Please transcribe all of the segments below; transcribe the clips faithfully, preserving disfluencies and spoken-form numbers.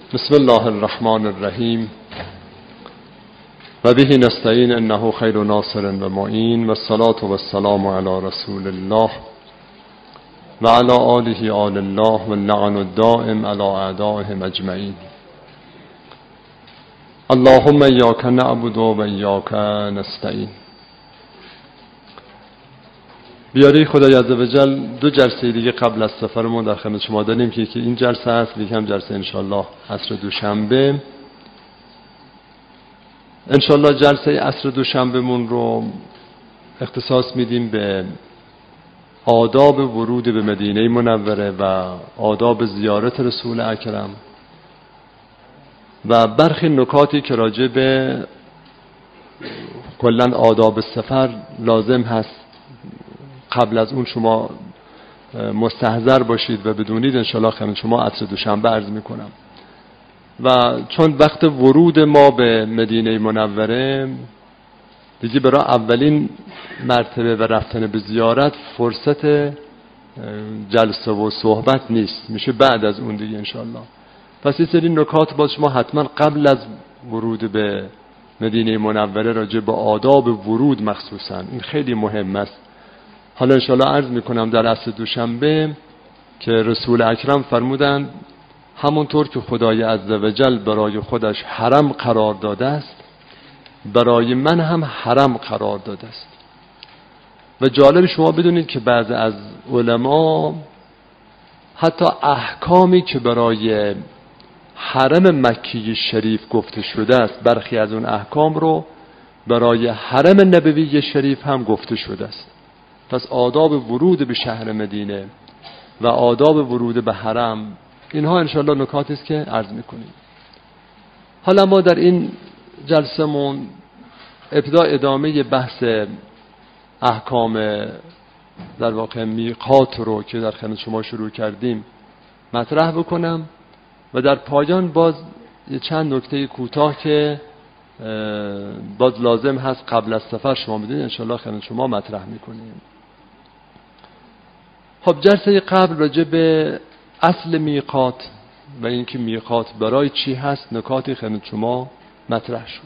بسم الله الرحمن الرحیم و به نستعین انه خیر ناصر و معین و الصلاة و السلام علی رسول الله و علی آله آل الله و اللعن الدائم علی اعدائهم اجمعین. اللهم ایاک نعبد و ایاک نستعین. بیاری خدای عزوجل دو جلسه دیگه قبل از سفرمون در خدمت شما داریم که این جلسه هست، دیگه هم جلسه انشالله عصر دوشنبه. انشالله جلسه عصر دوشنبهمون رو اختصاص میدیم به آداب ورود به مدینه منوره و آداب زیارت رسول اکرم و برخی نکاتی که راجع به کلاً آداب سفر لازم هست قبل از اون شما مستحضر باشید و بدونید. انشالله خدمت شما عصر دوشنبه عرض میکنم. و چون وقت ورود ما به مدینه منوره دیگه برای اولین مرتبه و رفتن به زیارت فرصت جلسه و صحبت نیست، میشه بعد از اون دیگه انشالله. پس این سری نکات باز شما حتما قبل از ورود به مدینه منوره راجع به آداب ورود مخصوصا این خیلی مهم است. حالا انشالله عرض میکنم در عصر دوشنبه که رسول اکرم فرمودند همونطور که خدای عزوجل برای خودش حرم قرار داده است برای من هم حرم قرار داده است. و جالب شما بدونید که بعضی از علما حتی احکامی که برای حرم مکی شریف گفته شده است برخی از اون احکام رو برای حرم نبوی شریف هم گفته شده است. پس آداب ورود به شهر مدینه و آداب ورود به حرم اینها انشاءالله نکاتی است که عرض میکنیم. حالا ما در این جلسمون ابتدا ادامه بحث احکام در واقع میقات رو که در خدمت شما شروع کردیم مطرح بکنم و در پایان باز یه چند نکته کوتاه که باز لازم هست قبل از سفر شما بدونید انشاءالله خدمت شما مطرح میکنیم. خب جلسه قبل راجع به اصل میقات و اینکه میقات برای چی هست نکاتی خدمت شما مطرح شد.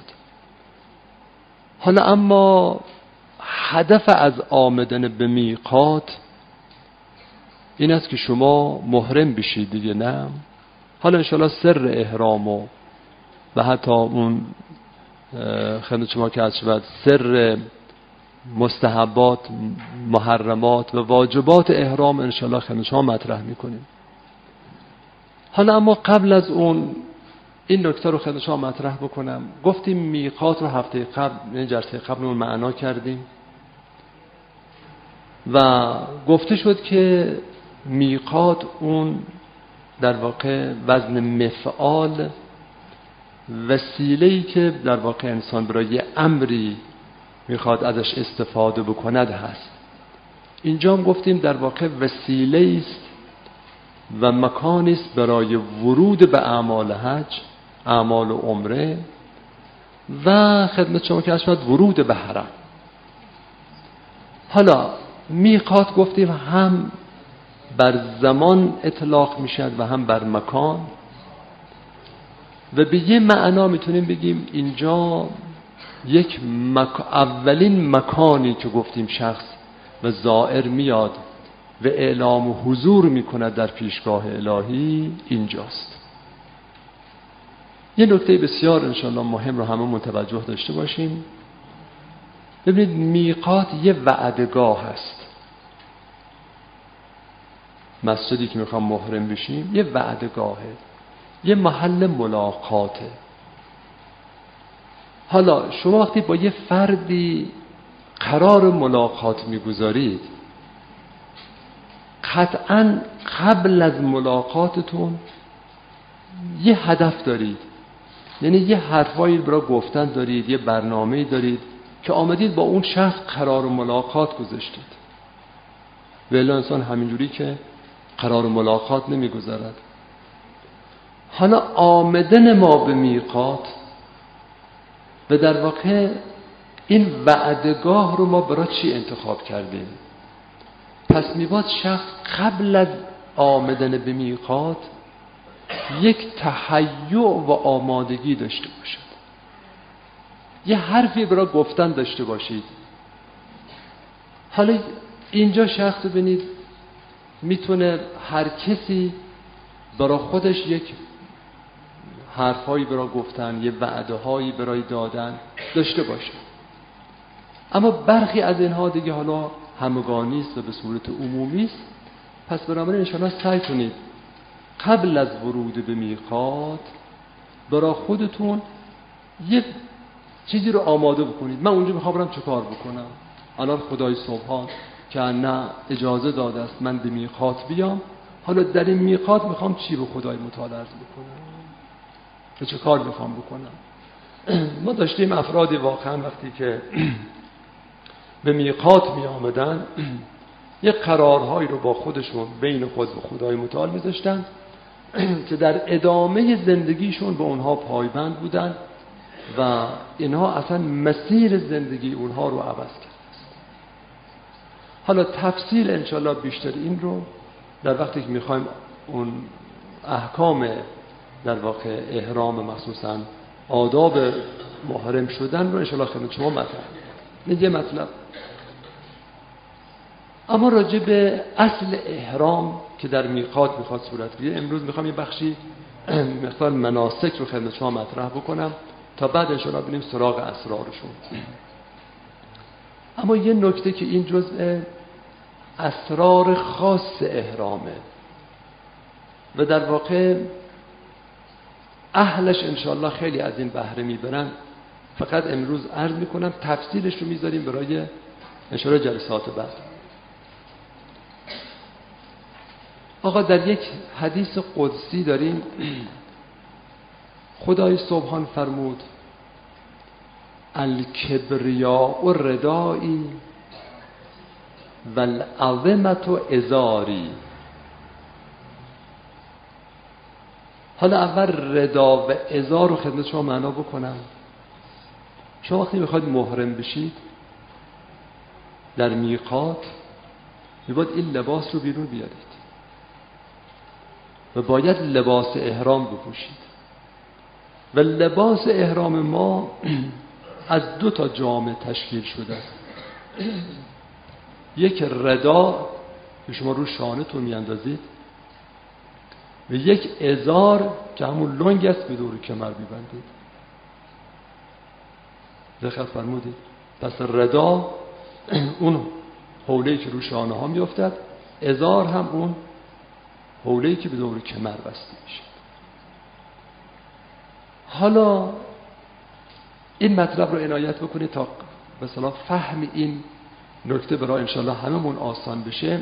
حالا اما هدف از آمدن به میقات این است که شما محرم بشید دیگه، نه؟ حالا انشاءالله سر احرام و و حتی اون خدمت شما که از شود سر مستحبات محرمات و واجبات احرام انشاءالله خدمت شما مطرح میکنیم. حالا اما قبل از اون این نکته رو خدمت شما مطرح بکنم. گفتیم میقات رو هفته قبل این جلسه قبلمون معنا کردیم و گفته شد که میقات اون در واقع وزن مفعال وسیله‌ای که در واقع انسان برای امری میخواد ازش استفاده بکند هست. اینجا هم گفتیم در واقع وسیله است و مکانی است برای ورود به اعمال حج، اعمال عمره و خدمت شما که شد ورود به حرم. حالا میقات گفتیم هم بر زمان اطلاق میشد و هم بر مکان و به یه معنا میتونیم بگیم اینجا یک مک... اولین مکانی که گفتیم شخص و زائر میاد و اعلام حضور میکند در پیشگاه الهی اینجاست. یه نکته بسیار انشاءالله مهم رو همه متوجه داشته باشیم. ببینید میقات یه وعدگاه هست. مسجدی که میخوام محرم بشیم یه وعدگاهه، یه محل ملاقاته. حالا شما وقتی با یه فردی قرار ملاقات میگذارید قطعاً قبل از ملاقاتتون یه هدف دارید، یعنی یه حرفایی برای گفتن دارید، یه برنامه‌ای دارید که آمدید با اون شخص قرار ملاقات گذاشتید. ولی انسان همینجوری که قرار ملاقات نمیگذارد. حالا آمدن ما به میقات و در واقع این وعدگاه رو ما برای چی انتخاب کردیم؟ پس میباد شخص قبل از آمدن به میقات یک تهیع و آمادگی داشته باشد. یه حرفی برای گفتن داشته باشید. حالا اینجا شخص ببینید میتونه هر کسی برای خودش یک حرفایی برای گفتن، یه وعده هایی برای دادن داشته باشه. اما برخی از اینها دیگه حالا همگانی است و به صورت عمومی است. پس بنابراین انشاءالله سعی کنید قبل از ورود به میقات برای خودتون یه چیزی رو آماده بکنید. من اونجا میخوام برم چه کار بکنم؟ الان خدای سبحان که نه اجازه داده است من به میقات بیام، حالا در این میقات میخوام چی به خدای متعال عرض بکنم؟ به چه کار میخوام بکنم؟ ما داشتیم افرادی واقعا وقتی که به میقات می آمدن یک قرارهایی رو با خودشون بین خود و خدای متعال می داشتن که در ادامه زندگیشون به اونها پایبند بودن و اینها اصلا مسیر زندگی اونها رو عوض کرد. حالا تفصیل انشالله بیشتر این رو در وقتی که می خوایم اون احکام در واقع احرام مخصوصا آداب محرم شدن رو انشالله خدمت شما مطرح می‌کنم. یه مطلب اما راجع به اصل احرام که در میقات میخواد صورت بگیره، امروز میخوام یه بخشی مقدار مناسک رو خدمت شما مطرح بکنم تا بعد انشاءالله بریم سراغ اسرارشون. اما یه نکته که این جزء اسرار خاص احرامه و در واقع اهلش انشاءالله خیلی از این بهره میبرن، فقط امروز عرض میکنم، تفصیلش رو میذاریم برای انشاءالله جلسات بعد. آقا در یک حدیث قدسی داریم خدای سبحان فرمود الکبریاء ردایی والعظمت ازاری. حالا اول ردا و ازار رو خدمت شما معنا بکنم. شما وقتی میخواید محرم بشید در میقات میباید این لباس رو بیرون بیارید و باید لباس احرام بپوشید و لباس احرام ما از دو تا جامه تشکیل شده است. یک ردا که شما رو شانه‌تون میاندازید و یک ازار که همون لنگ است به دور کمر میبندید. دقت فرمودید؟ پس ردا اون حوله‌ای که رو شانه ها میافتد، ازار هم اون حوله‌ای که به دور کمر بسته میشه. حالا این مطلب رو عنایت بکنید تا به اصطلاح فهم این نکته برای انشالله هممون آسان بشه.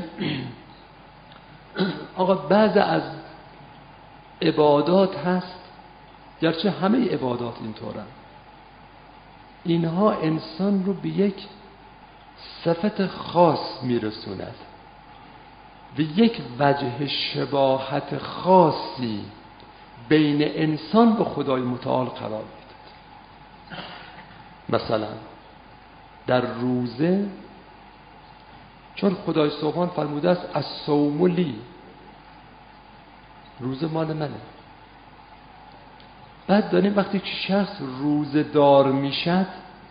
آقا بعض از عبادات هست، گرچه همه عبادات اینطورن، اینها انسان رو به یک صفت خاص میرسوند و یک وجه شباهت خاصی بین انسان و خدای متعال قرار میداد. مثلا در روزه، چون خدای سبحان فرموده است الصوم لی، روزه مال منه. بعد داریم وقتی که شخص روزه دار میشد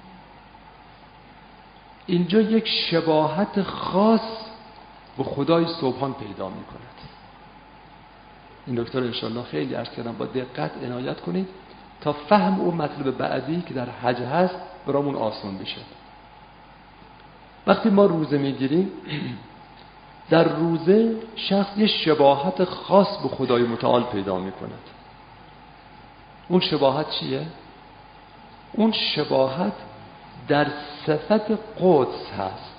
اینجا یک شباهت خاص به خدای سبحان پیدا میکند. این نکته رو انشاءالله خیلی عرض کردم با دقت عنایت کنید تا فهم اون مطلب بعدی که در حج هست برامون آسان بشه. وقتی ما روزه میگیریم در روزه شخص یه شباهت خاص به خدای متعال پیدا میکند. اون شباهت چیه؟ اون شباهت در صفت قدس هست.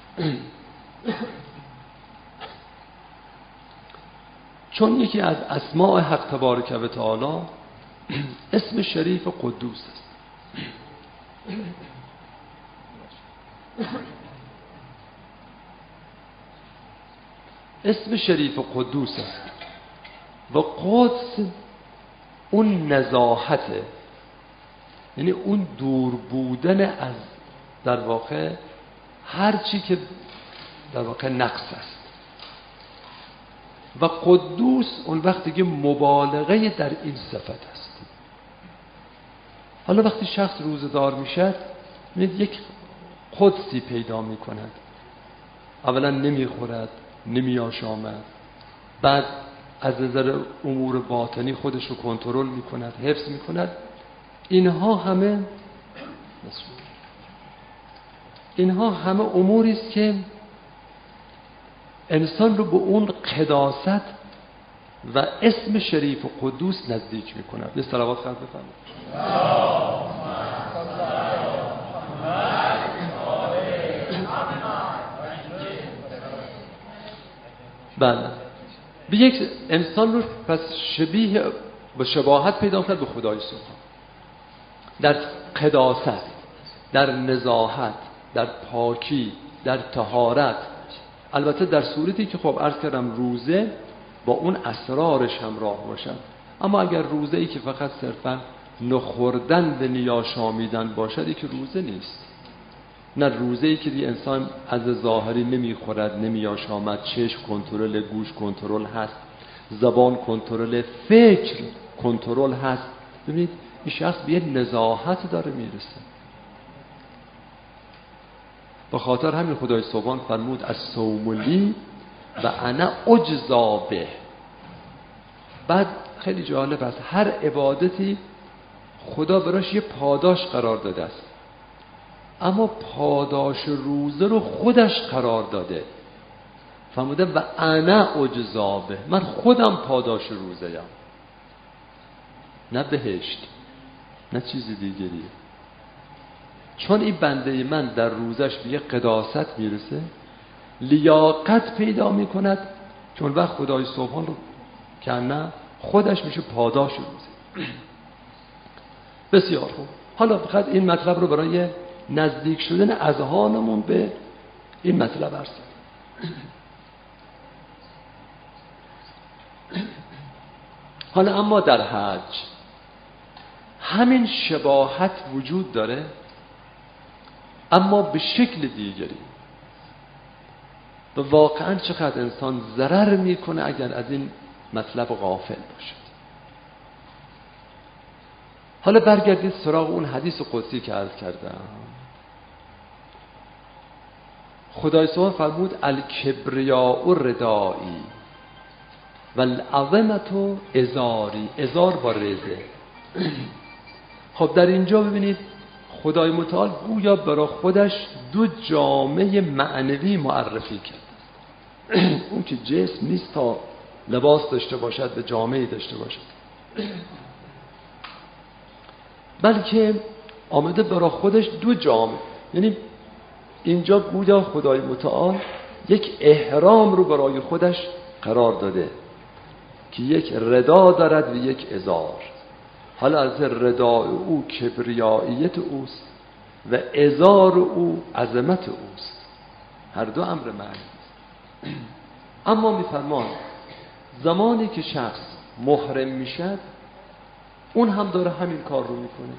چون یکی از اسماء حق تبارک و تعالی اسم شریف قدوس است. اسم شریف قدوس است و قدس اون نزاهته، یعنی اون دور بودن از در واقع هر چی که در واقع نقص است. و قدوس اون وقتی که مبالغه در این صفت است. حالا وقتی شخص روزدار میشد می‌بینید یک قدسی پیدا میکند. اولا نمیخورد، نمیآشامد، بعد از نظر امور باطنی خودش رو کنترل میکند، حفظ میکند. اینها همه اینها همه اموری است که انسان رو به اون قداست و اسم شریف و قدوس نزدیک میکند. یه صلوات خلق بفرمایید. بله، به یک انسان رو پس شبیه به شباهت پیدا کرد به خدای سبحان، در قداست، در نزاهت، در پاکی، در طهارت. البته در صورتی که خب عرض کردم روزه با اون اسرارش همراه باشد. اما اگر روزه ای که فقط صرفا نخوردن به نیاشامیدن باشد، ای که روزه نیست. نه، روزه ای که دی انسان از ظاهری نمیخورد، نمیاشامد، چشم کنترل، گوش کنترل هست، زبان کنترل، فکر کنترل هست. ببینید این شخص به یه نزاهت داره میرسه. به خاطر همین خدای سبحان فرمود از صوملی و انا اجزا به. بعد خیلی جالب است، هر عبادتی خدا براش یه پاداش قرار داده است، اما پاداش روزه رو خودش قرار داده. فرموده و انا اجزا به، من خودم پاداش روزه ام، نه بهشت، نه چیز دیگری. چون این بنده من در روزش به یه قداست میرسه، لیاقت پیدا میکند، چون وقت خدای سبحان رو که نه خودش میشه پاداش روزه. بسیار خوب. حالا فقط این مطلب رو برای نزدیک شدن اذهانمون به این مطلب عرض کردم. حالا اما در حج همین شباهت وجود داره، اما به شکل دیگری. و واقعا چقدر انسان ضرر میکنه اگر از این مطلب غافل باشد. حالا برگردید سراغ اون حدیث قدسی که عرض کردم. خدای سبحان فرمود الکبریاء ردایی و العظمت ازاری. ازار با رزه. خب در اینجا ببینید خدای متعال گویا برای خودش دو جامعه معنوی معرفی کرد. اون که جسم نیست تا لباس داشته باشد به جامعه داشته باشد، بلکه آمده برای خودش دو جامعه. یعنی اینجا گویا خدای متعال یک احرام رو برای خودش قرار داده که یک ردا دارد و یک ازار. حالا از ردا او کبریاییت اوست و ازار او عظمت اوست. هر دو امر معنی است. اما میفرمان زمانی که شخص محرم میشد، اون هم داره همین کار رو میکنه.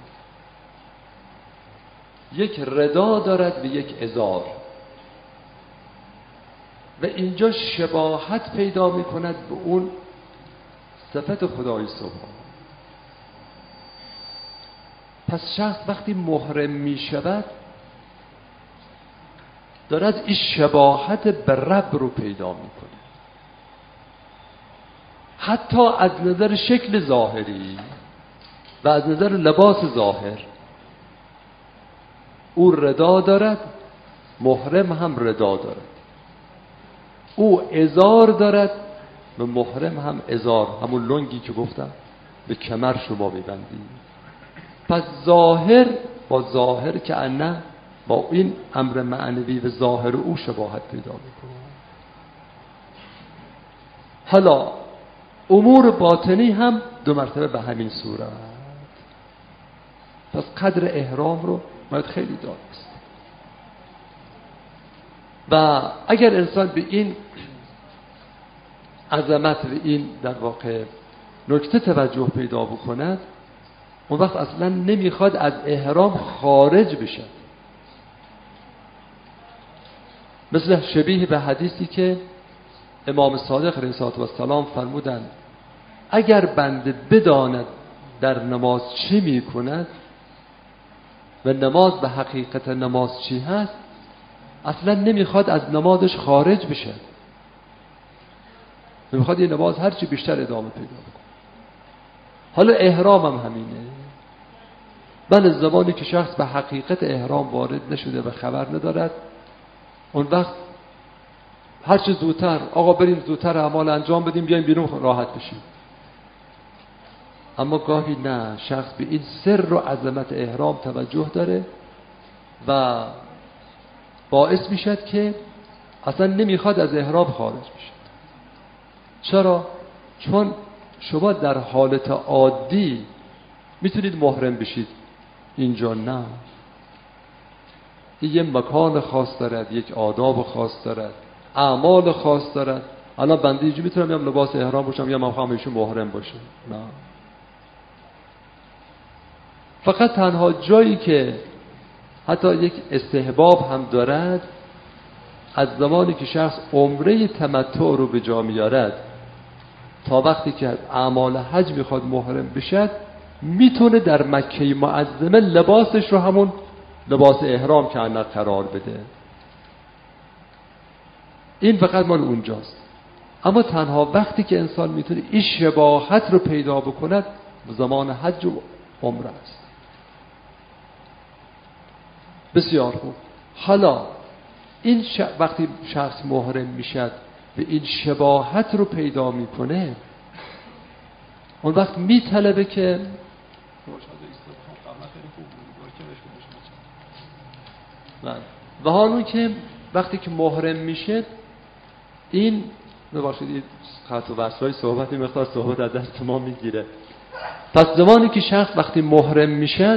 یک ردا دارد و یک ازار، و اینجا شباهت پیدا میکند به اون صفت خدای سبحان. پس شخص وقتی محرم میشود دارد این شباهت به رب رو پیدا میکنه، حتی از نظر شکل ظاهری و از نظر لباس ظاهر. او ردا دارد، محرم هم ردا دارد. او ازار دارد و محرم هم ازار، همون لنگی که گفتم به کمر شما میبندی. پس ظاهر با ظاهر که نه با این امر معنوی و ظاهر او شباهت پیدا میکنه. حالا امور باطنی هم دو مرتبه به همین صورت. پس قدر احرام رو باید خیلی دانست. و اگر انسان به این عظمت و این در واقع نکته توجه پیدا بکند، اون وقت اصلا نمیخواد از احرام خارج بشه. مثل شبیه به حدیثی که امام صادق علیه السلام فرمودند اگر بنده بداند در نماز چه می کند و نماز به حقیقت نماز چی هست، اصلا نمیخواد از نمازش خارج بشه، نمیخواد این نماز هرچی بیشتر ادامه پیدا بکنه. حالا احرام هم همینه. بله زمانی که شخص به حقیقت احرام وارد نشده و خبر ندارد، اون وقت هرچی زودتر آقا بریم زودتر اعمال انجام بدیم بیایم بیرون راحت بشیم. اما گاهی نه، شخص به این سر و عظمت احرام توجه داره و باعث میشد که اصلا نمیخواد از احرام خارج بشه. چرا؟ چون شما در حالت عادی میتونید محرم بشید، اینجا نه. این یه مکان خاص دارد، یک آداب خاص دارد، اعمال خاص دارد. الان بنده اینجا میتونم یا لباس احرام باشم یا من همیشه محرم باشم، نه. فقط تنها جایی که حتی یک استحباب هم دارد، از زمانی که شخص عمره تمتع رو به جا میارد تا وقتی که از اعمال حج میخواد محرم بشد، میتونه در مکه معظمه لباسش رو همون لباس احرام که انق قرار بده. این فقط مال اونجاست. اما تنها وقتی که انسان میتونه این شباهت رو پیدا بکند زمان حج و عمره است. بسیار خوب. حالا این ش... وقتی شخص محرم میشد و این شباهت رو پیدا میکنه، اون وقت میطلبه که و حالا که وقتی که محرم میشه، این ببخشید خط و وصلای صحبتی مقدار صحبت از دست ما میگیره. پس زمانی که شخص وقتی محرم میشد،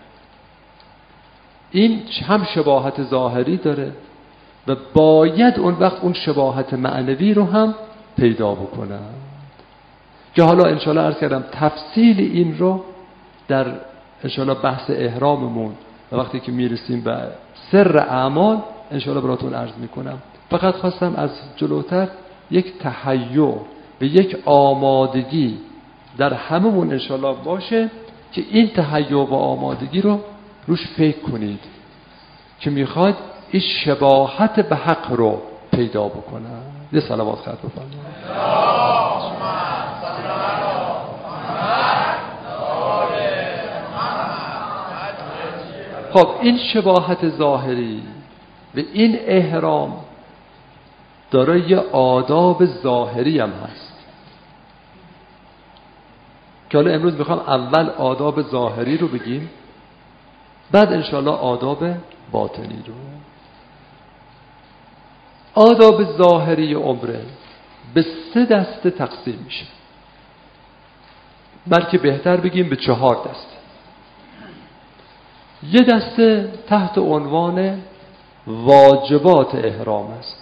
این هم شباهت ظاهری داره و باید اون وقت اون شباهت معنوی رو هم پیدا بکنه که حالا انشالله عرض کردم تفصیل این رو در انشالله بحث احراممون و وقتی که میرسیم به سر اعمال انشالله براتون عرض میکنم. فقط خواستم از جلوتر یک تهیع و یک آمادگی در هممون انشالله باشه که این تهیع و آمادگی رو روش فکر کنید که میخواد این شباهت به حق رو پیدا بکنه. یه صلوات خط بفرمایید. خب این شباهت ظاهری و این احرام داره یه آداب ظاهری هم هست که حالا امروز میخوام اول آداب ظاهری رو بگیم، بعد انشالله آداب باطنی رو. آداب ظاهری عمره به سه دسته تقسیم میشه، بلکه بهتر بگیم به چهار دسته. یه دسته تحت عنوان واجبات احرام است.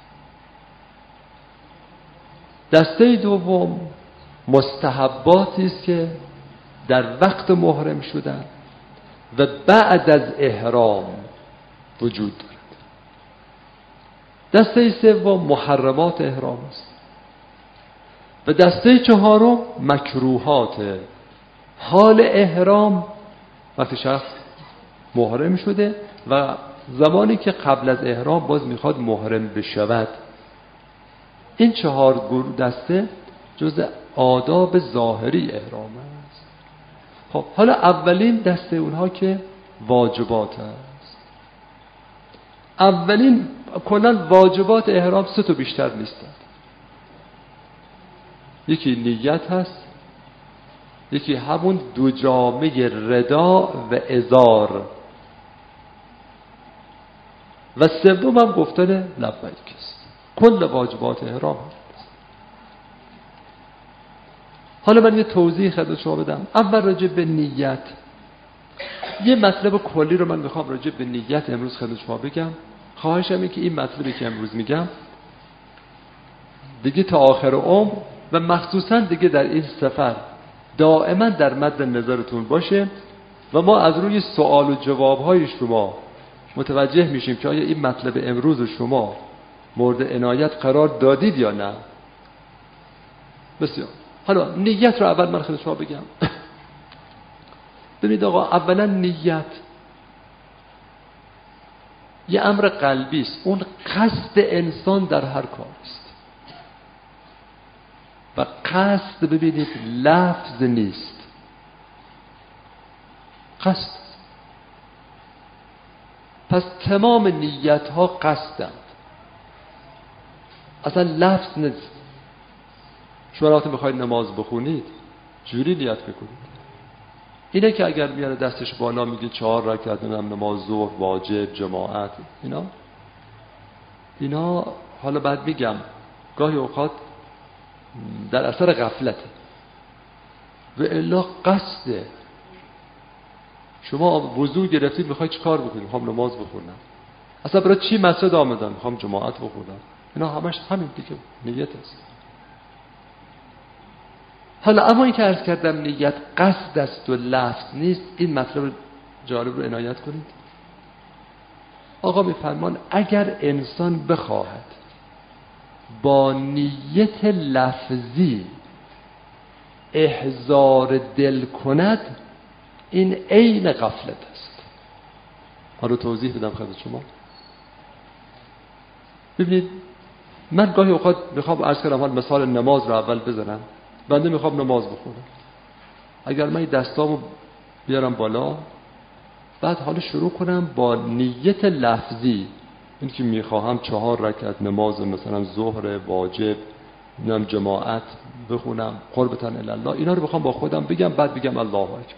دسته دوم مستحباتی است که در وقت محرم شدن و بعد از احرام وجود دارد. دسته سوم محرمات احرام است و دسته چهارم مکروهات. حال احرام وقتی شخص محرم شده و زمانی که قبل از احرام باز میخواد محرم بشود. این چهار گروه دسته جزء آداب ظاهری احرام است. خب حالا اولین دسته اونها که واجبات است. اولین کلا واجبات احرام سه تا بیشتر نیستند. یکی نیت هست، یکی همون دو جامه ردا و ازار و سوم هم گفتن لبیک است. کل واجبات احرام هست. حالا من یه توضیح خدمت شما بدم. اول راجع به نیت، یه مطلب کلی رو من میخوام راجع به نیت امروز خدمت شما بگم. خواهشم اینه که این مطلبی که امروز میگم دیگه تا آخر عمر و مخصوصا دیگه در این سفر دائما در مد نظرتون باشه و ما از روی سوال و جوابهای شما متوجه میشیم که آیا این مطلب امروز شما مورد عنایت قرار دادید یا نه؟ بسیار. حالا نیت رو اول من خدمت شما بگم. ببینید آقا، اولا نیت یه امر قلبی است. اون قصد انسان در هر کار است و قصد ببینید لفظ نیست، قصد. پس تمام نیت ها قصدند، اصلا لفظ نیست. شما وقتی میخواید نماز بخونید جوری نیت بکنید. اینه که اگر میاره دستش بالا میگه چهار رکعت نماز ظهر واجب جماعت، اینا اینا حالا بعد میگم گاهی اوقات در اثر غفلته و الا قصده. شما وضو گرفتید میخواید چیکار بکنید؟ میخوام نماز بخونم. اصلا برای چی مسجد آمدم؟ میخوام جماعت بخونم. اینا همش همین دیگه نیت است. حالا اما این که عرض کردم نیت قصد است و لفظ نیست، این مطلب جالب رو عنایت کنید. آقا میفرمان اگر انسان بخواهد با نیت لفظی احضار دل کند، این عین غفلت است. حالا توضیح بدم خدمت شما. ببینید من گاهی اوقات میخوام عرض کنم، حال مثال نماز رو اول بزنم. بنده میخوام نماز بخونم، اگر من دستامو بیارم بالا، بعد حالا شروع کنم با نیت لفظی، این که میخواهم چهار رکعت نماز مثلا ظهر واجب نم جماعت بخونم قربتاً الی الله، اینا رو بخوام با خودم بگم، بعد بگم الله اکبر.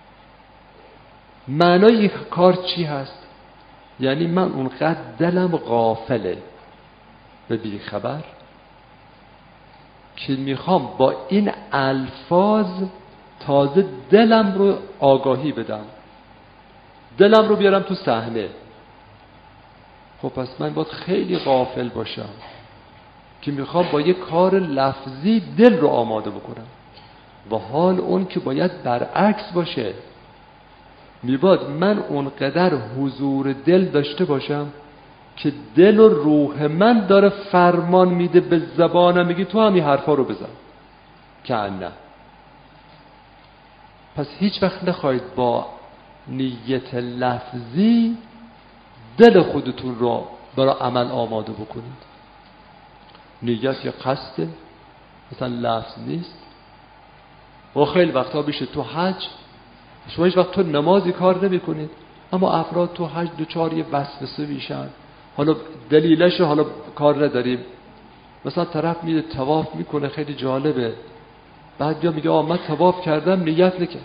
معنای این کار چی هست؟ یعنی من اونقدر دلم غافله و بی خبر که میخوام با این الفاظ تازه دلم رو آگاهی بدم، دلم رو بیارم تو صحنه. خب پس من باید خیلی غافل باشم که میخوام با یه کار لفظی دل رو آماده بکنم، و حال اون که باید برعکس باشه. میباد من اونقدر حضور دل داشته باشم که دل و روح من داره فرمان میده به زبانم، میگی تو همین حرفا رو بزن که نه. پس هیچ وقت نخواهید با نیت لفظی دل خودتون رو برای عمل آماده بکنید. نیت یا قصده، مثلا لفظ نیست. و خیلی وقتا میشه تو حج، شما هیچ وقت تو نمازی کار نمی کنید، اما افراد تو حج دوچار یه وسوسه میشن. حالا دلیلش حالا کار نداریم. مثلا طرف میره طواف میکنه، خیلی جالبه، بعد یا میگه آه من طواف کردم نیت نکرد.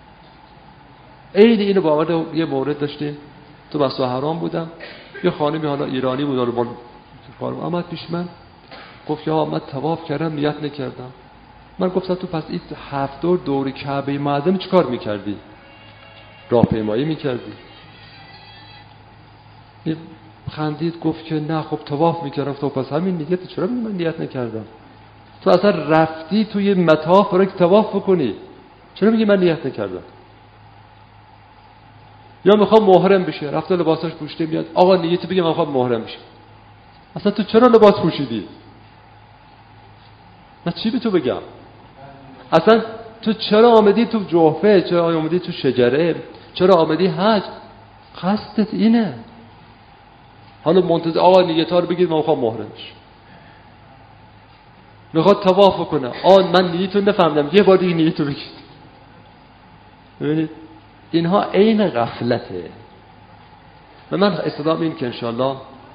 عین اینو با من یه مورد داشتیم تو بسا حرام بودم، یه خانمی حالا ایرانی بود، حالا با آمد پیش من گفت که آه من طواف کردم نیت نکردم. من گفتم تو پس این هفت دور دور کعبه معظم چیکار میکردی؟ راهپیمایی میکردی؟ این خندید گفت که نه خب طواف میکردم. تو پس همین نیت، چرا میگی من نیت نکردم؟ تو اصلا رفتی توی مطاف برای که طواف بکنی، چرا میگی من نیت نکردم؟ یا میخوام محرم بشه، رفته لباسش پوشیده میاد، آقا نیت بگم من میخوام محرم بشه. اصلا تو چرا لباس پوشیدی؟ من چی به تو بگم؟ اصلا تو چرا آمدی تو جوفه؟ چرا آمدی تو شجره؟ چرا آمدی حج؟ قصدت اینه. حالا منتظر آقا نیت‌ها رو بگید من میخوام محرم بشه، میخواد طواف کنه، آقا من نیتو نفهمیدم، یه بار دیگه نیتو بگید. ببینید اینها عین غفلته. و من استدام این که انشاءالله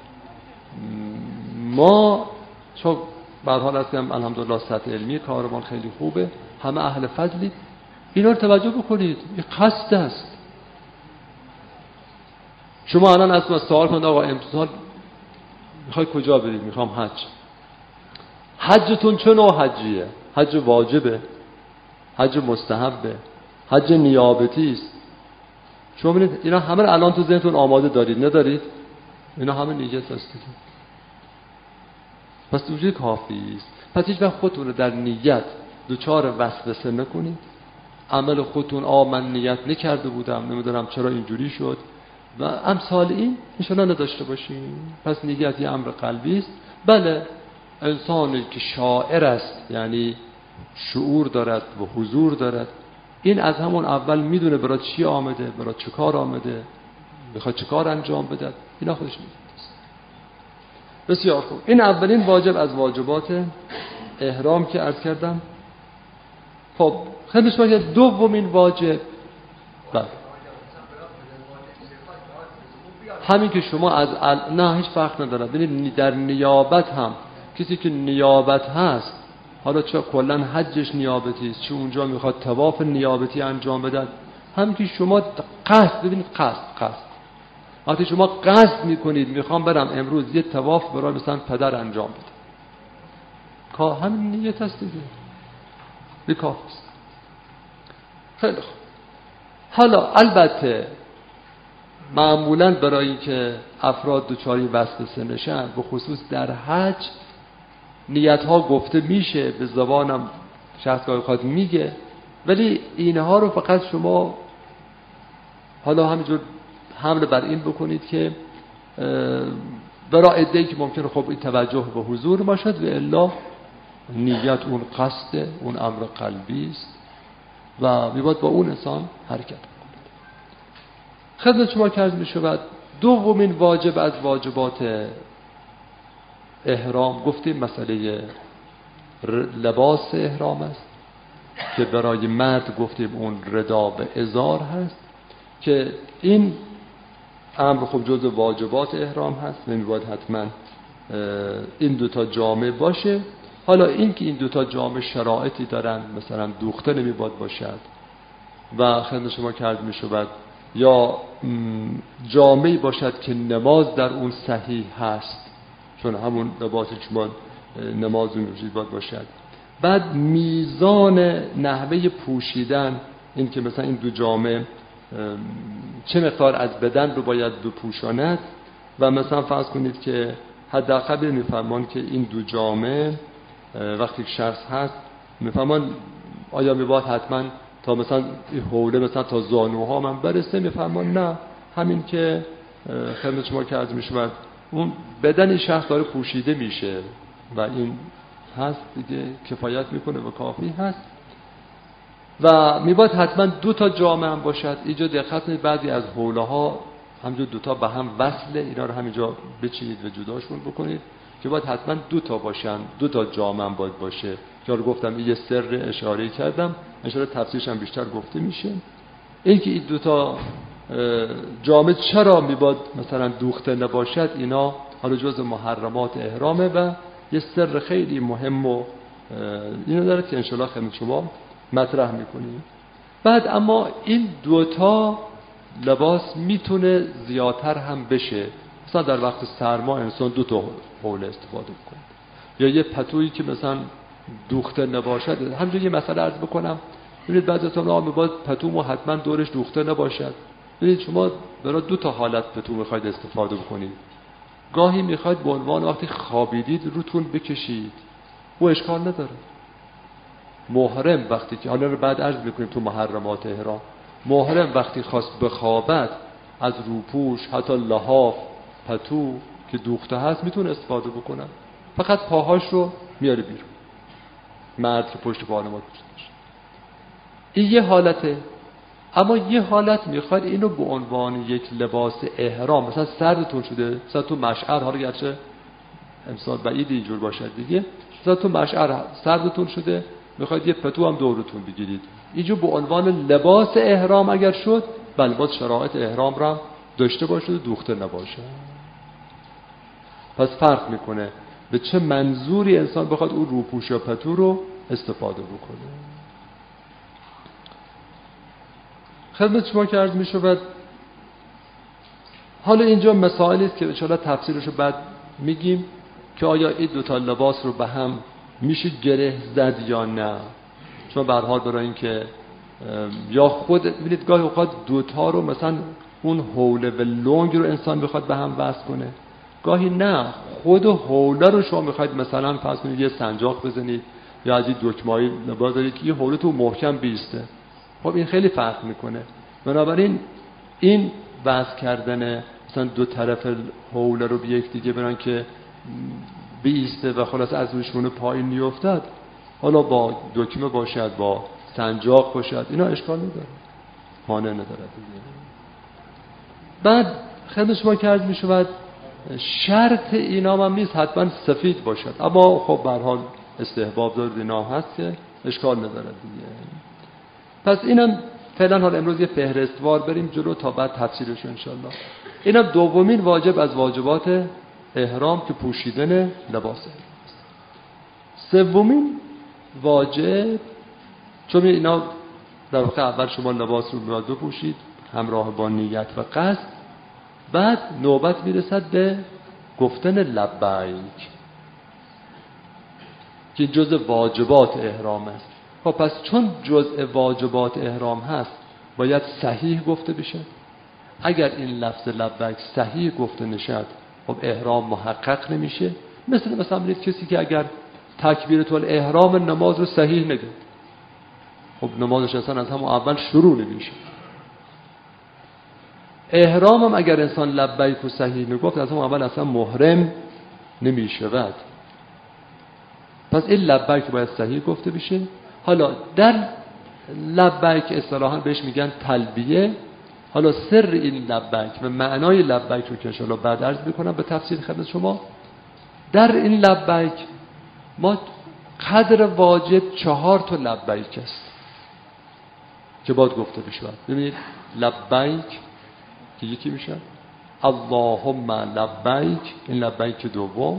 ما چون بعد حال هستیم الحمدلله سطح علمی کارمان خیلی خوبه، همه اهل فضلی، اینا رو توجه بکنید. این قصد است. شما الان از ما سوال کنید آقا امتحان میخوای کجا برید؟ میخوام حج. حجتون چه نوع حجیه؟ حج واجبه؟ حج مستحبه؟ حج نیابتی است؟ شما ببینید اینا همه رو الان تو ذهنتون آماده دارید ندارید؟ اینا همه نیت است. پس وجود کافی است. پس هیچ وقت خودتون رو در نیت دوچار وسوسه نکنید. عمل خودتون آ من نیت نکرده بودم، نمیدونم چرا اینجوری شد، و امثال این انشاءالله نداشته باشیم. پس نیت یه امر قلبی است. بله انسانی که شاعر است، یعنی شعور دارد و حضور دارد، این از همون اول میدونه برای چی آمده، برای چه کار آمده، میخواد چه کار انجام بده، اینا خودش نیست. بسیار خوب. این اولین واجب از واجبات احرام که عرض کردم. خب خیلی شما که دومین واجب، بله همین که شما از ال... نه هیچ فرق نداره. ببینید در نیابت هم کسی که نیابت هست، حالا چه کلا حجش نیابتی است، چه اونجا میخواد طواف نیابتی انجام بده، همین که شما قصد، ببینید قصد قصد وقتی شما قصد میکنید میخوام برم امروز یه طواف برای مثلا پدر انجام بده، که همین نیت هست دیگه، بیکاف است. خیلی خوب. حالا البته معمولا برای که افراد دچاری وسوسه نشن، به خصوص در حج نیت ها گفته میشه، به زبانم شخص گاهی خواهد میگه، ولی اینها رو فقط شما حالا همینجور حمل بر این بکنید که برای عده‌ای که ممکنه خب این توجه به حضور باشد و الا نیت اون قصد، اون امر قلبی است و میباید با اون انسان حرکت کنید. خدمت شما که عرض می‌شود دومین واجب از واجبات احرام گفتیم مسئله لباس احرام است که برای مرد گفتیم اون ردا به ازار هست که این امر خب جز واجبات احرام هست و میباید حتما این دوتا جامه باشه. حالا این که این دوتا جامه شرایطی دارن، مثلا دوخته نمیباید باشد و خدمت شما که عرض می‌شود یا جامه‌ای باشد که نماز در اون صحیح هست، چون همون لباسی که شما نماز می‌پوشید باید باشد. بعد میزان نحوه پوشیدن، این که مثلا این دو جامه چه مقدار از بدن رو باید بپوشاند و مثلا فرض کنید که حداقل میفرمان که این دو جامه وقتی شخص هست میفرمان آیا میباید حتما تا مثلا این حوله مثلا تا زانوها من برسه، میفرمان نه، همین که خدمت شما که عرض میشود اون بدن شخص داره پوشیده میشه و این هست دیگه، کفایت میکنه و کافی هست. و میباید حتما دو تا جامه هم باشد. اینجا دقت کنید بعضی از حوله ها همینجا دو تا به هم وصله، اینا رو همینجا بچینید و جداشون بکنید که باید حتما دو تا باشن، دو تا جامه هم باید باشه. که رو گفتم این یه سر اشاره کردم، اشاره تفسیرش هم بیشتر گفته میشه. این که این دو تا جامه چرا میباید مثلا دوخته نباشد، اینا حالا جز محرمات احرامه و یه سر خیلی مهم و اینو داره که انشالله خدمت شما مطرح میکنیم. بعد اما این دوتا لباس میتونه زیادتر هم بشه، مثلا در وقت سرما انسان دو تا حوله استفاده کنه، یا یه پتویی که مثلا دوخته نباشد. همینجوری یه مسئله عرض بکنم، ببینید بعضی از ما میگن پتومو حتما دورش دوخته نباشد. ببینید شما برای دو تا حالت پتو میخواید استفاده بکنید. گاهی میخواید به عنوان وقتی خوابیدید روتون بکشید، او اشکال نداره. محرم وقتی که حالا رو بعد عرض میکنیم تو محرمات احرام، محرم وقتی خواست بخوابد از روپوش حتی لحاف پتو که دوخته هست میتونه استفاده بکنه، فقط پاهاش رو میاره بیرون. مرد که پشت پا نماز پوشیدش، این یه حالته. اما یه حالت میخواد اینو به عنوان یک لباس احرام، مثلا سردتون شده، مثلا تو مشعر، حالا گرچه امسال بعید اینجور باشد دیگه، مثلا تو مشعر سردتون شده میخواید یه پتو هم دورتون بگیرید، اینجور به عنوان لباس احرام اگر شد، بله باید شرایط احرام را داشته باشه و دوخته نباشه. پس فرق میکنه به چه منظوری انسان بخواد اون روپوش یا پتو رو استفاده بکنه. خدمت شما که عرض میشود حالا اینجا مسائلی است که انشاءالله تفسیرش رو بعد میگیم که آیا این دوتا لباس رو به هم میشه گره زد یا نه. چون به هر حال برای این که یا خود ببینید گاهی اوقات دوتا رو مثلا اون حوله و لنگ رو انسان بخواد به هم وصل کنه، گاهی نه، خود حوله رو شما میخواید مثلا فرض کنید یه سنجاق بزنید یا از این دکمه‌ای لباس دارید که این حوله تو محکم بیسته. خب این خیلی فرق میکنه. بنابراین این وضع کردن مثلا دو طرف حول رو به یک دیگه برن که بیسته و خلاص از روشونه پایین نیفتد، حالا با دکمه باشد با سنجاق باشد، اینا اشکال نداره، مانع نداره دیگه. بعد خیلی شما که عرض می شود شرط اینا هم نیست حتما سفید باشد، اما خب به هر حال استحباب داره اینا هست که اشکال نداره دیگه. پس اینم فعلا حال امروز یه فهرستوار بریم جلو تا بعد تفصیلش انشالله. اینم دومین واجب از واجبات احرام که پوشیدن لباس احرام است. سومین واجب، چون اینا در واقع اول شما لباس رو باید بپوشید همراه با نیت و قصد، بعد نوبت میرسد به گفتن لبیک که جزء واجبات احرام است. خب پس چون جزء واجبات احرام هست باید صحیح گفته بشه. اگر این لفظ لبیک صحیح گفته نشد خب احرام محقق نمیشه. مثل مثلا ببینید کسی که اگر تکبیرة الاحرام نماز رو صحیح نگه، خب نمازش اصلا از همون اول شروع نمیشه. احرام هم اگر انسان لبیک و صحیح نگفت از همون اول اصلا محرم نمیشود. پس این لبیک باید صحیح گفته بشه. حالا در لبیک اصطلاحاً بهش میگن تلبیه. حالا سر این لبیک و معنای لبیک رو که انشاءالله بعد عرض میکنم به تفصیل خدمت شما. در این لبیک ما قدر واجب چهار تا لبیک است که باید گفته بشه. ببینید لبیک که یکی میشه اللهم لبیک، این لبیک دوم.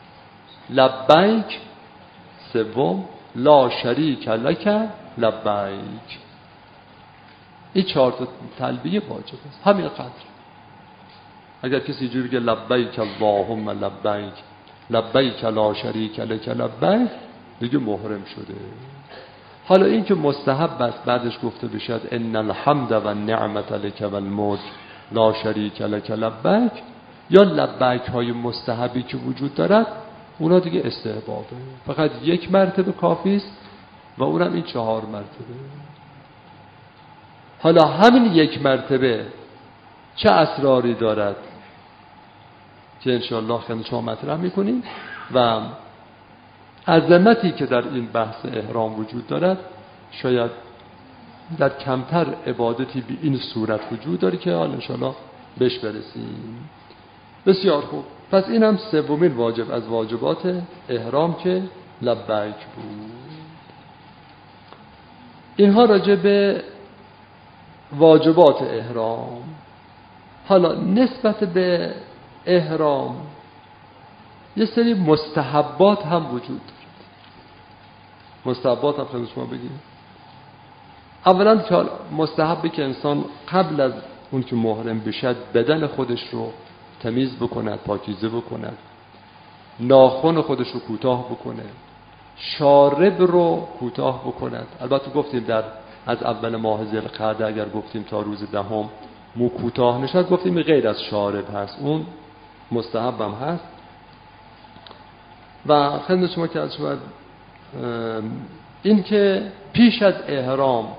لبیک سوم لا شریک لک لبیک. این چهار تا تلبیه واجب است، همین قدر. اگر کسی جوری که لبیک اللهم لبیک لبیک لا شریک لک لبیک دیگه محرم شده. حالا این که مستحب است بعدش گفته بشد ان الحمد و النعمت لک و الملک لا شریک لک لبیک، یا لبیک های مستحبی که وجود دارد اونا دیگه استحبابه، فقط یک مرتبه کافی است و اونم این چهار مرتبه. حالا همین یک مرتبه چه اسراری دارد که انشاءالله خیلی شما مطرح میکنیم و عظمتی که در این بحث احرام وجود دارد شاید در کمتر عبادتی به این صورت وجود داره که حالا انشاءالله بهش برسیم. بسیار خوب. پس این هم سومین واجب از واجبات احرام که لبیک بود. اینها راجع به واجبات احرام. حالا نسبت به احرام یه سری مستحبات هم وجود دارد. مستحبات هم خیلی شما بگیم. اولا که مستحبه که انسان قبل از اون که محرم بشد بدن خودش رو تمیز بکند، پاکیزه بکند، ناخن خودش رو کوتاه بکنه، شارب رو کوتاه بکند. البته گفتیم در از اول ماه ذوالقعده اگر گفتیم تا روز دهم مو کوتاه نشد گفتیم غیر از شارب هست، اون مستحب هم هست. و خدمت شما که از شما این که پیش از احرام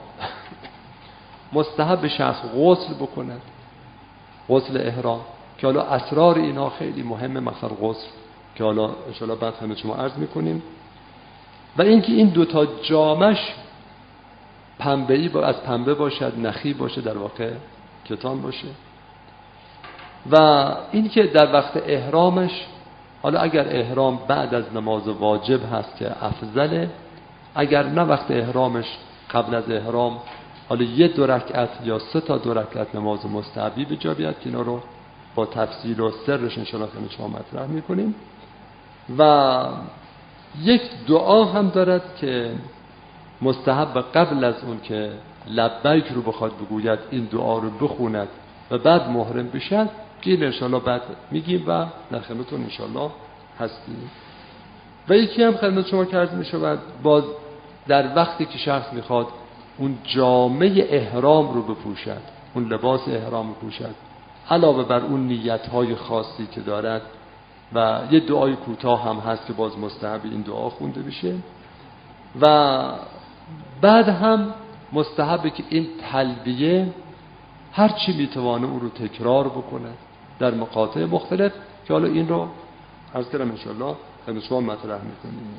مستحب شخص غسل بکند، غسل احرام که حالا اسرار اینا خیلی مهمه، مثلا غسل که حالا ان شاء الله بعد خدمت شما عرض میکنیم. و اینکه این دو تا جامش پنبه‌ای با از پنبه باشد، نخی باشه، در واقع کتان باشه. و اینکه در وقت احرامش حالا اگر احرام بعد از نماز واجب هست که افضله، اگر نه وقت احرامش قبل از احرام حالا یه دو رکعت یا سه تا دو رکعت نماز مستحبی به جا بیاد که اینا رو با تفصیل و سرش ان شاء الله خدمت شما مطرح میکنیم. و یک دعا هم دارد که مستحب قبل از اون که لبیک رو بخواد بگوید این دعا رو بخوند و بعد محرم بشد که این ان شاء الله بعد میگیم و در خدمتتون ان شاء الله هستیم. و یکی هم خدمت شما که عرض میشود باز در وقتی که شخص میخواد اون جامه احرام رو بپوشد، اون لباس احرام رو بپوشد، علاوه بر اون نیت‌های خاصی که دارد و یه دعای کوتاه هم هست که باز مستحب این دعا خونده بشه. و بعد هم مستحبه که این تلبیه هر چی میتوانه او رو تکرار بکنه در مقاطع مختلف که حالا این رو عرض کردم انشاءالله خدمت شما مطرح میکنیم.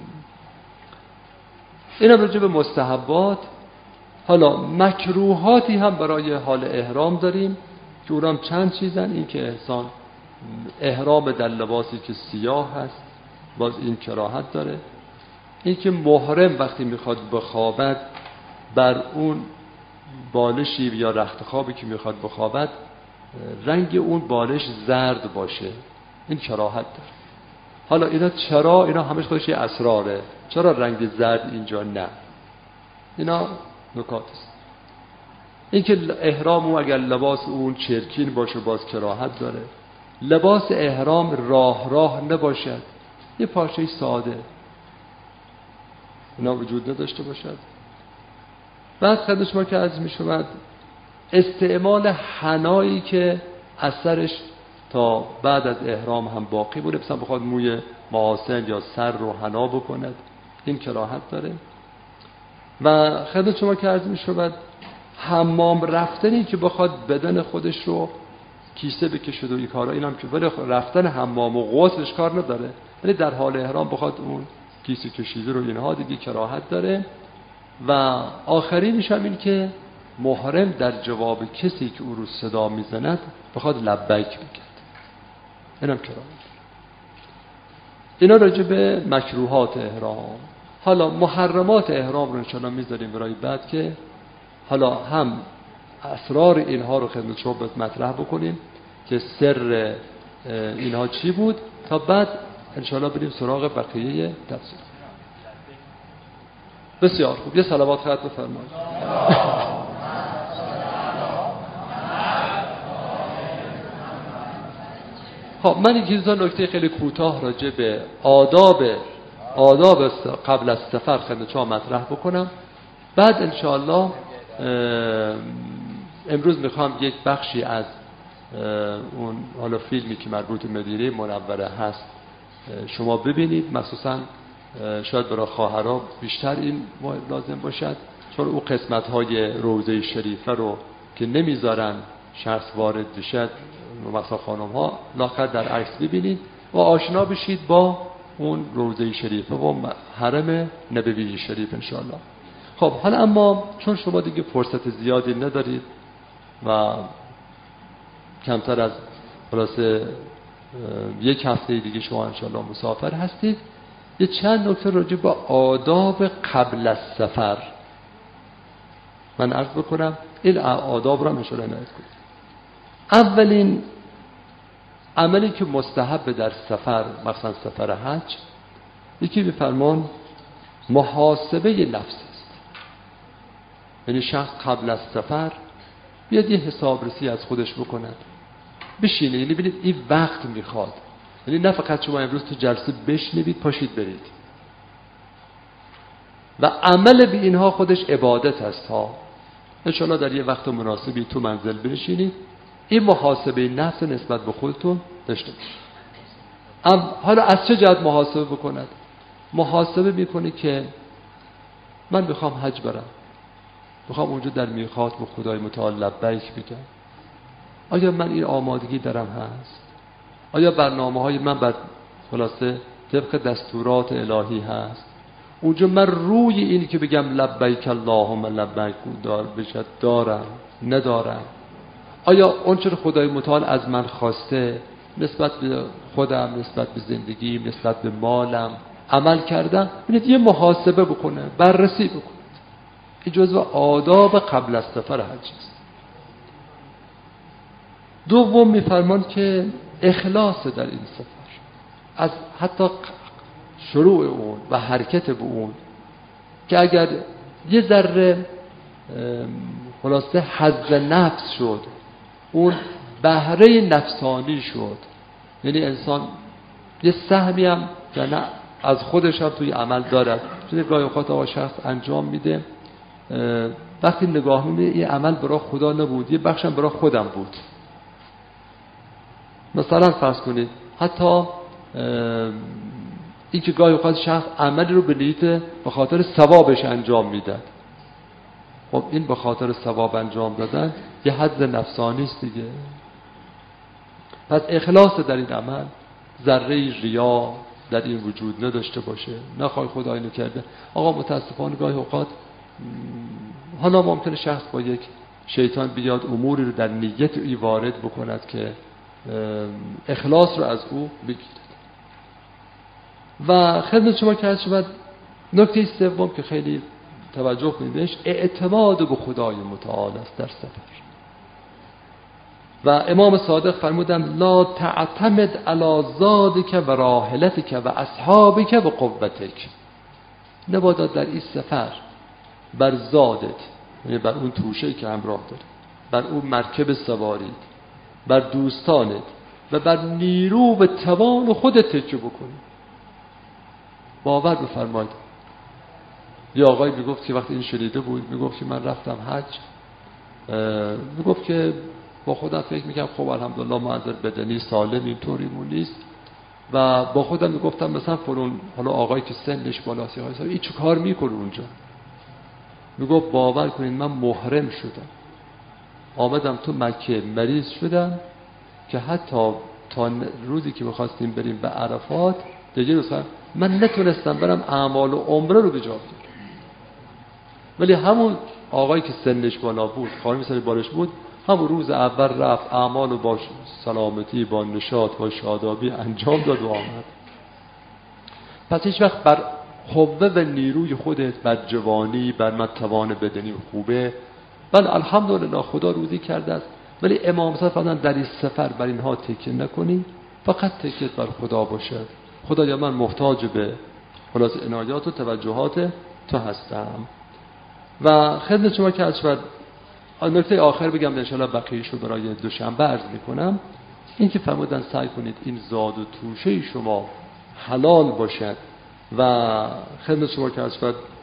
این هم راجع به مستحبات. حالا مکروهاتی هم برای حال احرام داریم که اونم چند چیزن. این که انسان احرام در لباسی که سیاه هست باز این کراهت داره. این که محرم وقتی میخواد بخوابد بر اون بالشی یا رخت خوابی که میخواد بخوابد رنگ اون بالش زرد باشه، این کراهت داره. حالا اینا چرا؟ اینا همش خودش یه اسراره. چرا رنگ زرد اینجا نه؟ اینا نکات است. این که احرام او اگر لباس اون چرکین باشه باز کراهت داره. لباس احرام راه راه نباشد، یه پارچه ساده، اینا وجود نداشته باشد. بعد خدمت شما که عرض می شود استعمال حنایی که اثرش تا بعد از احرام هم باقی بوده، مثلا بخواد موی محاسن یا سر رو حنا بکند، این کراهت داره. و خدمت شما که عرض می شود حمام رفتنی که بخواد بدن خودش رو کیسه بکشد و این کارا، اینم که ولی رفتن حمام و غسلش کار نداره، ولی در حال احرام بخواد اون کیسه کشیده رو اینها دیگه کراهت داره. و آخرینش هم این که محرم در جواب کسی که او رو صدا میزند بخواد لبیک بگه، اینم کراهت. اینا راجع به مکروهات احرام. حالا محرمات احرام رو انشاءالله میذاریم برای بعد که حالا هم اسرار اینها رو خدمت شما مطرح بکنیم که سر اینها چی بود، تا بعد انشاءالله بریم سراغ بقیه تفسیر. بسیار خوب، یه صلوات خط بفرمایید. خب من یک نکته خیلی کوتاه راجع به آداب آداب قبل از سفر خدمت شما مطرح بکنم. بعد انشاءالله امروز میخوام یک بخشی از اون حالا فیلمی که مربوط به مدینه منوره هست شما ببینید، مخصوصا شاید برای خواهرها بیشتر این لازم باشد، چون او قسمت‌های روضه شریفه رو که نمیذارن شخص وارد بشد، مثلا خانم‌ها لااخر در عکس ببینید و آشنا بشید با اون روضه شریفه و حرم نبوی شریف انشاءالله. خب حالا اما چون شما دیگه فرصت زیادی ندارید و کمتر از خلاصه یک هفته دیگه شما انشاءالله مسافر هستید، یه چند نکته راجع به آداب قبل از سفر من عرض بکنم. این آداب را انشاءالله عنایت کنید. اولین عملی که مستحب در سفر، مثلا سفر حج، یکی به فرمان محاسبه نفس است. یعنی شخص قبل از سفر بیاد یه حسابرسی از خودش بکند، بشینه. یعنی ببینید این وقت میخواد، یعنی نه فقط شما امروز تو جلسه بشنوید پاشید برید. و عمل به اینها خودش عبادت است ها. انشاءالله در یه وقت مناسبی تو منزل بنشینید این محاسبه نفس نسبت به خودتون داشته باشید. حالا از چه جهت محاسبه بکند؟ محاسبه میکنه که من میخوام حج برم، میخوام اونجا در میقات به خدای متعال لبیک بگم. آیا من این آمادگی دارم هست؟ آیا برنامه های من بر خلاصه طبق دستورات الهی هست؟ اونجا من روی این که بگم لبیک اللهم لبیک دار بشد دارم ندارم؟ آیا اون چه خدای متعال از من خواسته نسبت به خودم، نسبت به زندگیم، نسبت به مالم عمل کردم؟ ببینید یه محاسبه بکنه، بررسی بکنه. این جزو آداب قبل از سفر حج است. دوم میفرمان که اخلاص در این سفر، از حتی شروع اون و حرکت به اون، که اگر یه ذره خلاصه حظ نفس شد، اون بهره نفسانی شد، یعنی انسان یه سهمی هم که نه از خودش هم توی عمل دارد، چون گاهی اوقات آقا شخص انجام میده، وقتی نگاه میده این عمل برای خدا نبود، یه بخشم برای خودم بود. مثلا فرض کنید حتی این که گاهی اوقات شخص عملی رو به نیت به خاطر ثوابش انجام میداد، خب این به خاطر ثواب انجام دادن یه حد نفسانی است دیگه. پس اخلاص در این عمل، ذره ریا در این وجود نداشته باشه. نخوای خدا اینو کرده. آقا متاسفانه گاهی اوقات حالا ممکنه شخص با یک شیطان بیاد اموری رو در نیت ای وارد بکند که اخلاص رو از او بگیرد. و خدمت شما که از شما نکته سوم که خیلی توجه کنید بهش، اعتماد به خدای متعال است در سفر. و امام صادق فرمودند لا تعتمد علی زادک و راحلتک و اصحابک و قوتک. نباید در این سفر بر زادت، یعنی بر اون توشه‌ای که همراه داری، بر اون مرکب سوارید، بر دوستانت و بر نیرو و توان خودت تکیه بکنی. باور بفرمایید یه آقای میگفت که وقتی این شنیده بود میگفت که من رفتم حج، میگفت که با خودم فکر میکنم خب الحمدلله ما از بدنی سالم اینطوریمون نیست و با خودم میگفتم مثلا فلان حالا آقایی که سنش بالاست این چه کار میکنه اونجا. میگفت باور کنید من محرم شدم، آمدم تو مکه مریض شدم که حتی تا روزی که میخواستیم بریم به عرفات دیگه مثلا من نتونستم برم اعمال و عمره رو به جا بیارم. ولی همون آقایی که سنش بالا بود، خانمی سنش بالش بود، همون روز اول رفت اعمال رو با سلامتی، با نشاط، با شادابی انجام داد و آمد. پس هیچ وقت بر قوه و نیروی خودت، بر جوانی، بر متوان بدنی خوبه، بل الحمدلله خدا روزی کرده است، ولی امام صاحب فرمودن در این سفر بر اینها تکیه نکنی، فقط تکیه بر خدا باشه. خدایا من محتاج به خلاص عنایات و توجهات تو هستم. و خدمت شما که از نکته آخر بگم ان شاءالله بقیه‌اش رو برای دوشنبه عرض میکنم. این که فرمودن سعی کنید این زاد و توشه شما حلال باشد و خدمت شما که از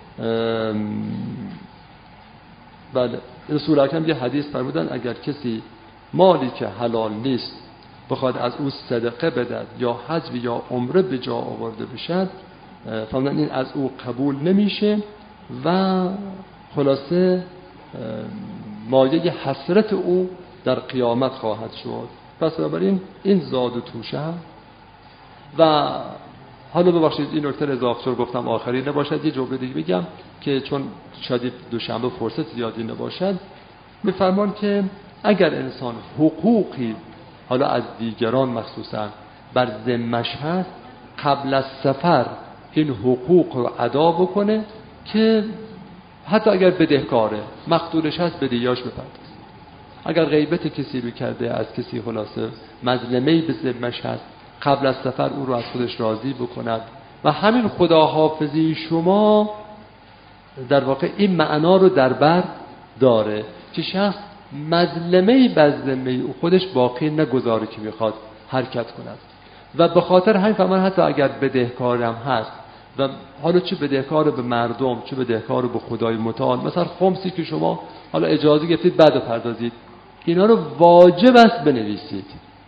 بله رسول اکرم یه حدیث فرمودن اگر کسی مالی که حلال نیست بخواد از او صدقه بدهد یا حج یا عمره به جا آورده بشد، فرمودن این از او قبول نمیشه و خلاصه مایه حسرت او در قیامت خواهد شد. پس بنابراین این زاد و توشه هم. و حالا ببخشید این نکته اضافه گفتم آخری نباشد، یه جمله دیگه بگم که چون شاید دوشنبه فرصت زیادی نباشد. میفرمان که اگر انسان حقوقی حالا از دیگران مخصوصا بر ذمه‌اش هست، قبل از سفر این حقوق رو ادا بکنه که حتی اگر بدهکاره مقدورش هست بدهیاش بپردازه. اگر غیبت کسی رو کرده، از کسی خلاصه مظلمه‌ای به ذمه‌اش هست، قبل از سفر او رو از خودش راضی بکند. و همین خداحافظی شما در واقع این معنا رو در بر داره که شخص مظلمه‌ای به ذمه او خودش باقی نگذاره که میخواد حرکت کند. و به خاطر همین فرمان حتی اگر بدهکارم هست و حالا چه بدهکار به مردم چه بدهکار به خدای متعال، مثلا خمسی که شما حالا اجازه گرفتید بعد پردازید، اینا رو واجب است بنویسید،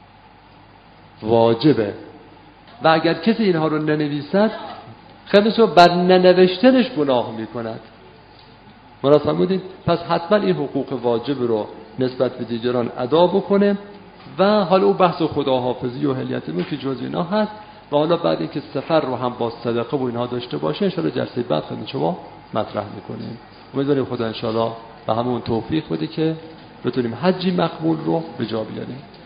واجبه. و اگر کسی اینها رو ننویسد خودش رو بر ننوشتنش گناه میکند. مراد فرمودید؟ پس حتما این حقوق واجب رو نسبت به دیگران ادا بکنه و حالا او بحث خداحافظی و اهلیت که جز اینا هست و حالا بعد اینکه سفر رو هم با صدقه و اینها داشته باشه ان شاءالله جلسه بعد خدمت شما مطرح میکنیم. امیدواریم خدا ان شاءالله به همون توفیق بده که بتونیم حجی مقبول رو به جا بیاریم.